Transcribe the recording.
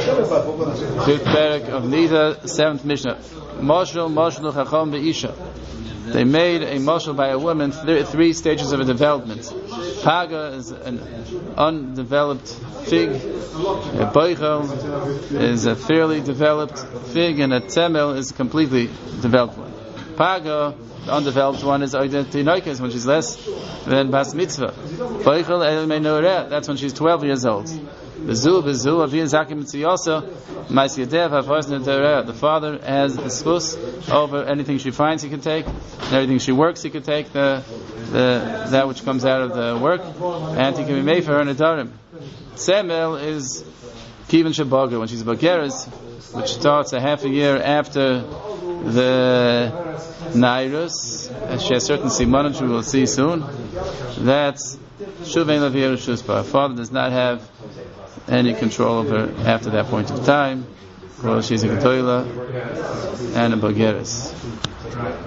Fifth parak of Nida, 7th Mishnah. Mashal Chacham Be'isha. They made a mashal by a woman, three stages of a development. Paga is an undeveloped fig. A boichel is a fairly developed fig, and a temel is a completely developed one. Paga, the undeveloped one, is Tinoikes, when she's less than Bas Mitzvah. Boichel El Menoreh, that's when she's 12 years old. The father has a spus over anything she finds he can take, and everything she works he can take, that which comes out of the work, and he can be made for her nedarim. Semel is Kivan Shabaga, when she's a Bageres, which starts a half a year after the Nairus, and she has certain simanim we will see soon. That's Shuvein Lavir Shuspa. Her father does not have any control over her after that point of time, because she's a Getoila and a Bageres.